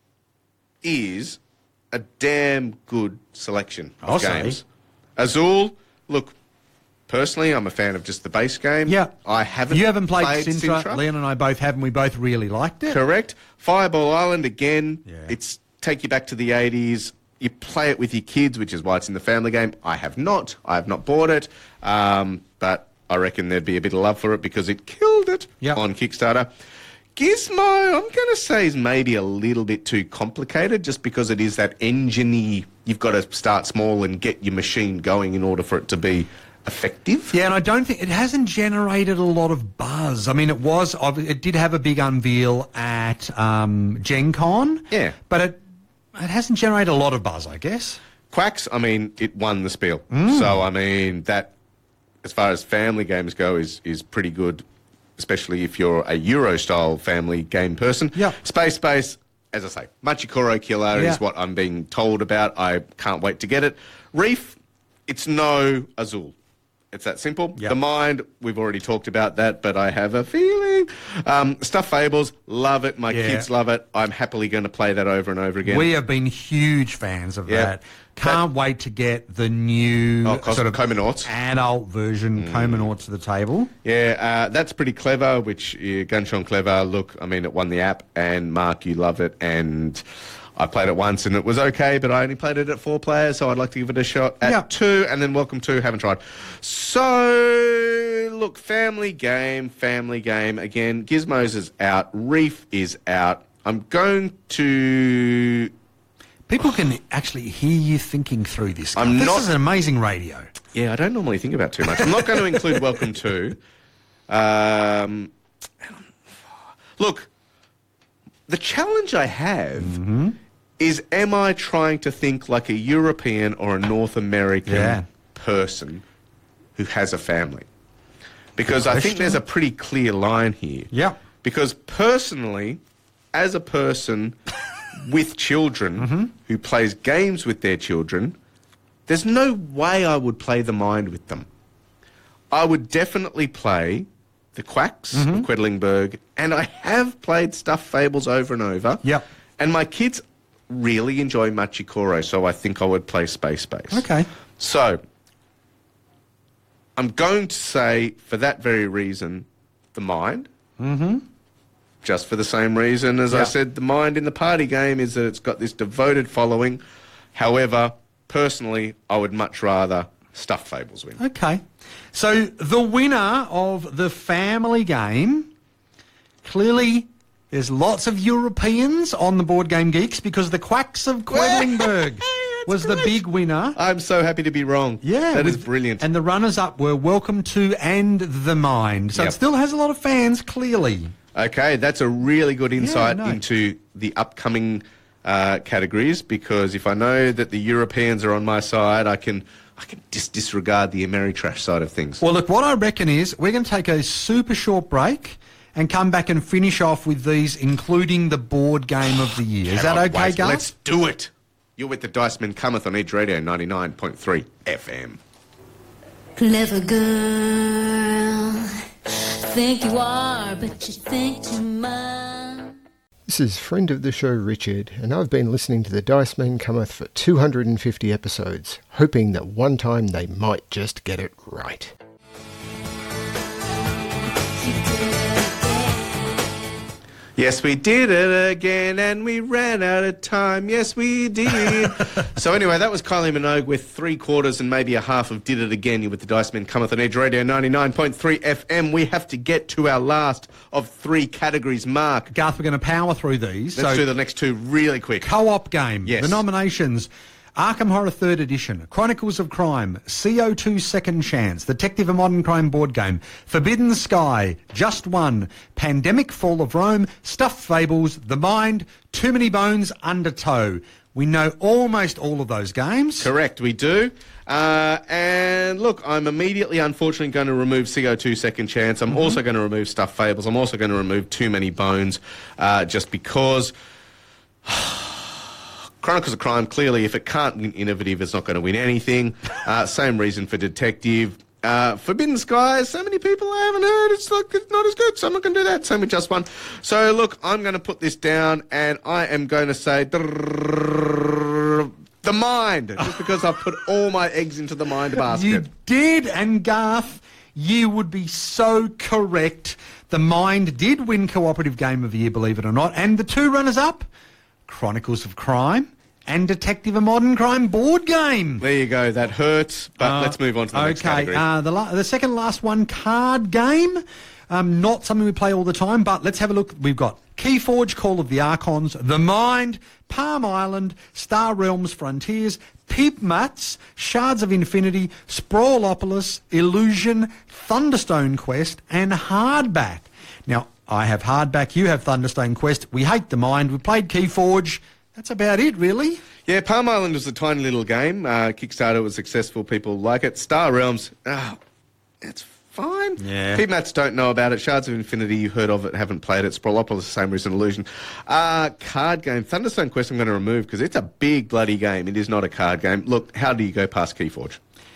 is a damn good selection of I'll say. games. Azul, look, personally, I'm a fan of just the base game. Yeah. I haven't You haven't played, played Sintra. Sintra. Leon and I both have, and we both really liked it. Correct. Fireball Island, again, Yeah. it's take you back to the eighties. You play it with your kids, which is why it's in the family game. I have not. I have not bought it. Um, but I reckon there'd be a bit of love for it because it killed it Yep. on Kickstarter. Gizmo, I'm going to say, is maybe a little bit too complicated just because it is that engine-y. You've got to start small and get your machine going in order for it to be effective. Yeah, and I don't think it hasn't generated a lot of buzz. I mean, it was it did have a big unveil at um, Gen Con. Yeah. But it it hasn't generated a lot of buzz, I guess. Quacks, I mean, it won the spiel. Mm. So, I mean, that, as far as family games go, is, is pretty good, especially if you're a Euro-style family game person. Yeah. Space Base, as I say, Machikoro Killer Yeah. is what I'm being told about. I can't wait to get it. Reef, it's no Azul. It's that simple. Yep. The Mind, we've already talked about that, but I have a feeling. Um, Stuffed Fables, love it. My Yeah. kids love it. I'm happily going to play that over and over again. We have been huge fans of Yeah. that. Can't wait to get the new Oh, Cos- sort of Comanauts. adult version Comanauts to the table. Yeah, uh, that's pretty clever, which uh, Gunshot Clever, look, I mean, it won the app, and Mark, you love it, and I played it once, and it was okay, but I only played it at four players, so I'd like to give it a shot at Yeah. two, and then Welcome To, haven't tried. So, look, family game, family game, again, Gizmos is out, Reef is out. I'm going to... People can actually hear you thinking through this. I'm this not- is an amazing radio. Yeah, I don't normally think about too much. I'm not going to include Welcome To. Um, look, the challenge I have Mm-hmm. is, am I trying to think like a European or a North American Yeah. person who has a family? Because I think question. there's a pretty clear line here. Yeah. Because personally, as a person with children Mm-hmm. who plays games with their children, there's no way I would play The Mind with them. I would definitely play The Quacks Mm-hmm. of Quedlinburg, and I have played Stuffed Fables over and over. Yep. And my kids really enjoy Machikoro, so I think I would play Space Base. Okay. So, I'm going to say, for that very reason, The Mind. Mm-hmm. Just for the same reason as I Yeah. said, The Mind in the party game is that it's got this devoted following. However, personally, I would much rather Stuffed Fables win. Okay. So the winner of the family game, clearly there's lots of Europeans on the Board Game Geeks because the Quacks of Quedlinburg was the big winner. I'm so happy to be wrong. Yeah. That is with- brilliant. And the runners-up were Welcome To and The Mind. So Yep. it still has a lot of fans, clearly. Okay, that's a really good insight no. into the upcoming uh, categories, because if I know that the Europeans are on my side, I can I can just disregard the Ameritrash side of things. Well, look, what I reckon is we're going to take a super short break and come back and finish off with these, including the board game of the year. Is that Cannot okay, wait. Gus? Let's do it. You're with the Dice Men Cometh on Edge Radio ninety-nine point three F M. Clever girl, think you are, but you think too much. This is friend of the show Richard, and I've been listening to the Dice Men Cometh for two hundred fifty episodes, hoping that one time they might just get it right. Yes, we did it again, and we ran out of time. Yes, we did. So anyway, that was Kylie Minogue with three quarters and maybe a half of Did It Again. You're with the Dice Men Cometh on Edge Radio ninety-nine point three F M. We have to get to our last of three categories. Mark. Garth, we're going to power through these. Let's so, do the next two really quick. Co-op game. Yes. The nominations: Arkham Horror third Edition, Chronicles of Crime, C O two Second Chance, Detective A Modern Crime Board Game, Forbidden Sky, Just One, Pandemic Fall of Rome, Stuffed Fables, The Mind, Too Many Bones, Undertow. We know almost all of those games. Correct, we do. Uh, and look, I'm immediately, unfortunately, going to remove C O two Second Chance. I'm mm-hmm. also going to remove Stuffed Fables. I'm also going to remove Too Many Bones, uh, just because... Chronicles of Crime, clearly, if it can't win Innovative, it's not going to win anything. Uh, same reason for Detective. Uh, Forbidden Skies, so many people I haven't heard, it's, like, it's not as good, so I'm not going to do that. Same with Just One. So, look, I'm going to put this down, and I am going to say... The Mind, just because I've put all my eggs into the Mind basket. You did, and Garth, you would be so correct. The Mind did win Cooperative Game of the Year, believe it or not, and the two runners-up... Chronicles of Crime and Detective A Modern Crime Board Game. There you go. That hurts, but uh, let's move on to the okay, next category. Okay, uh, the, la- the second last one, Card Game. Um, not something we play all the time, but let's have a look. We've got Keyforge, Call of the Archons, The Mind, Palm Island, Star Realms Frontiers, Peepmats, Shards of Infinity, Sprawlopolis, Illusion, Thunderstone Quest, and Hardback. Now, I have Hardback, you have Thunderstone Quest. We hate The Mind. We played Keyforge. That's about it, really. Yeah, Palm Island was a tiny little game. Uh, Kickstarter was successful. People like it. Star Realms, oh, it's fine. Yeah. Peepmats don't know about it. Shards of Infinity, you've heard of it, haven't played it. Sprawlopolis, same reason, Illusion. Uh, card game. Thunderstone Quest I'm going to remove because it's a big bloody game. It is not a card game. Look, how do you go past Keyforge?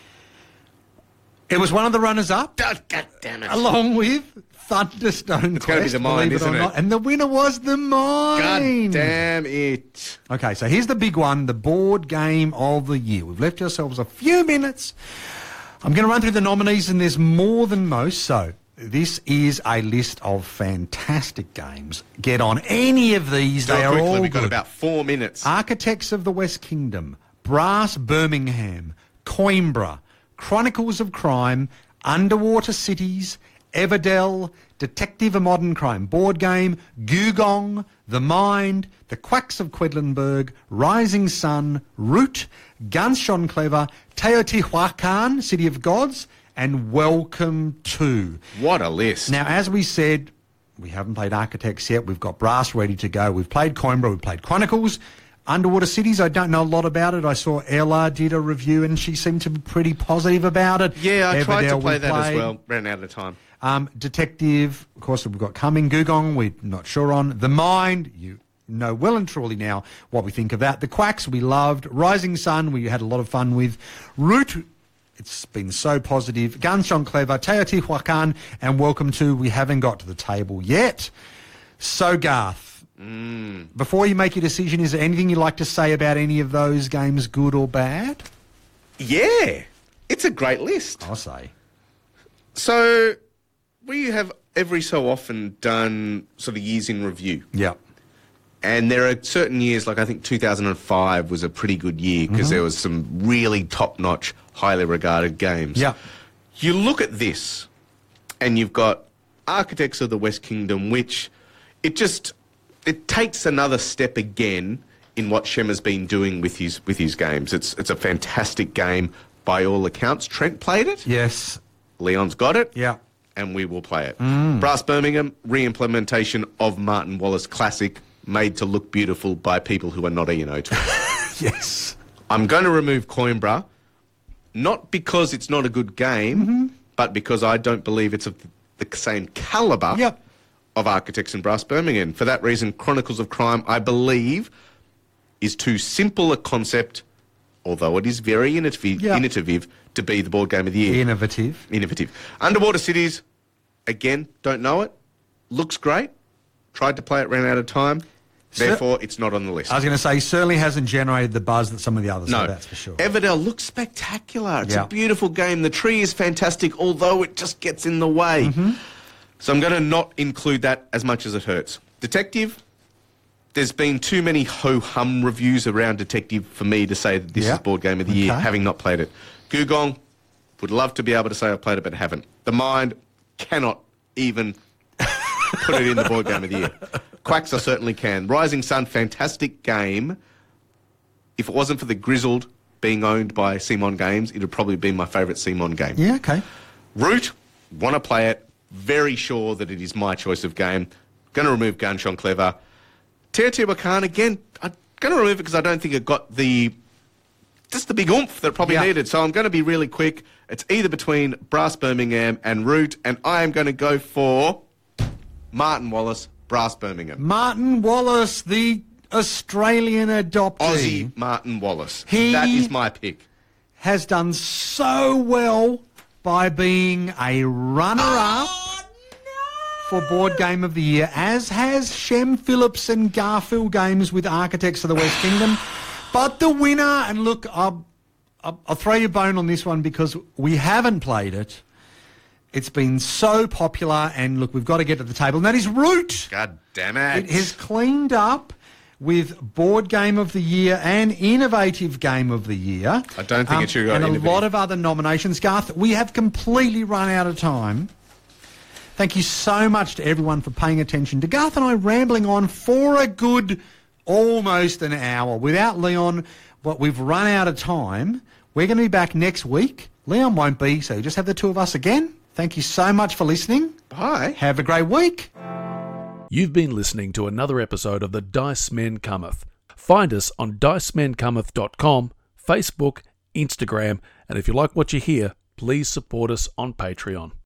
It was one of the runners-up. Oh, God damn it. Along with... Thunderstone it's Quest, going to be The Mind, isn't it? Or it? Not. And the winner was The Mind. God damn it. Okay, so here's the big one, the board game of the year. We've left ourselves a few minutes. I'm going to run through the nominees, and there's more than most. So this is a list of fantastic games. Get on any of these. Do they it are quickly. all We've got good. about four minutes. Architects of the West Kingdom, Brass Birmingham, Coimbra, Chronicles of Crime, Underwater Cities, Everdell, Detective A Modern Crime Board Game, Gugong, The Mind, The Quacks of Quedlinburg, Rising Sun, Root, Ganshon Clever, Teotihuacan, City of Gods, and Welcome to. What a list. Now, as we said, we haven't played Architects yet. We've got Brass ready to go. We've played Coimbra. We've played Chronicles. Underwater Cities, I don't know a lot about it. I saw Ella did a review and she seemed to be pretty positive about it. Yeah, I tried to Everdell play we that played. as well. Ran out of time. Um, Detective, of course, we've got coming. Gugong, we're not sure on. The Mind, you know well and truly now what we think of that. The Quacks, we loved. Rising Sun, we had a lot of fun with. Root, it's been so positive. Ganshon Clever, Teotihuacan, and Welcome to, we haven't got to the table yet. So, Garth, mm. before you make your decision, is there anything you'd like to say about any of those games, good or bad? Yeah, it's a great list. I'll say. So, we have every so often done sort of years in review. Yeah. And there are certain years, like I think two thousand five was a pretty good year because Mm-hmm. there was some really top-notch, highly regarded games. Yeah. You look at this, and you've got Architects of the West Kingdom, which it just it takes another step again in what Shemma's been doing with his with his games. It's it's a fantastic game by all accounts. Trent played it. Yes. Leon's got it. Yeah. And we will play it. Mm. Brass Birmingham, re-implementation of Martin Wallace Classic, made to look beautiful by people who are not E and O to it. Yes. I'm going to remove Coimbra, not because it's not a good game, Mm-hmm. but because I don't believe it's of the same calibre Yep. of Architects and Brass Birmingham. For that reason, Chronicles of Crime, I believe, is too simple a concept, although it is very innovative, Yep. innovative to be the board game of the year. Innovative. Innovative. Underwater Cities, again, don't know it. Looks great. Tried to play it, ran out of time. Therefore, it's not on the list. I was going to say, certainly hasn't generated the buzz that some of the others No, have, that's for sure. Everdell looks spectacular. It's Yeah. a beautiful game. The tree is fantastic, although it just gets in the way. Mm-hmm. So I'm going to not include that as much as it hurts. Detective, there's been too many ho-hum reviews around Detective for me to say that this Yeah. is board game of the year, Okay. having not played it. Gugong, would love to be able to say I've played it, but haven't. The Mind, cannot even put it in the board game of the year. Quacks, I certainly can. Rising Sun, fantastic game. If it wasn't for the Grizzled being owned by Simon Games, it would probably be my favourite Simon game. Yeah, okay. Root, want to play it. Very sure that it is my choice of game. Going to remove Gunshon Clever. Teotihuacan, again, I'm going to remove it because I don't think it got the... just the big oomph that it probably Yeah. needed. So I'm going to be really quick. It's either between Brass Birmingham and Root, and I am going to go for Martin Wallace, Brass Birmingham. Martin Wallace, the Australian adoptee. Aussie Martin Wallace. He- That is my pick. Has done so well by being a runner-up for Board Game of the Year, as has Shem Phillips and Garfield Games with Architects of the West Kingdom. But the winner, and look, I'll, I'll, I'll throw you a bone on this one because we haven't played it. It's been so popular, and look, we've got to get to the table, and that is Root. God damn it. It has cleaned up with Board Game of the Year and Innovative Game of the Year. I don't think it should go And a innovative. lot of other nominations. Garth, we have completely run out of time. Thank you so much to everyone for paying attention to Garth and I rambling on for a good almost an hour. Without Leon, but we've run out of time. We're going to be back next week. Leon won't be, so just have the two of us again. Thank you so much for listening. Bye. Have a great week. You've been listening to another episode of The Dice Men Cometh. Find us on dice men cometh dot com, Facebook, Instagram, and if you like what you hear, please support us on Patreon.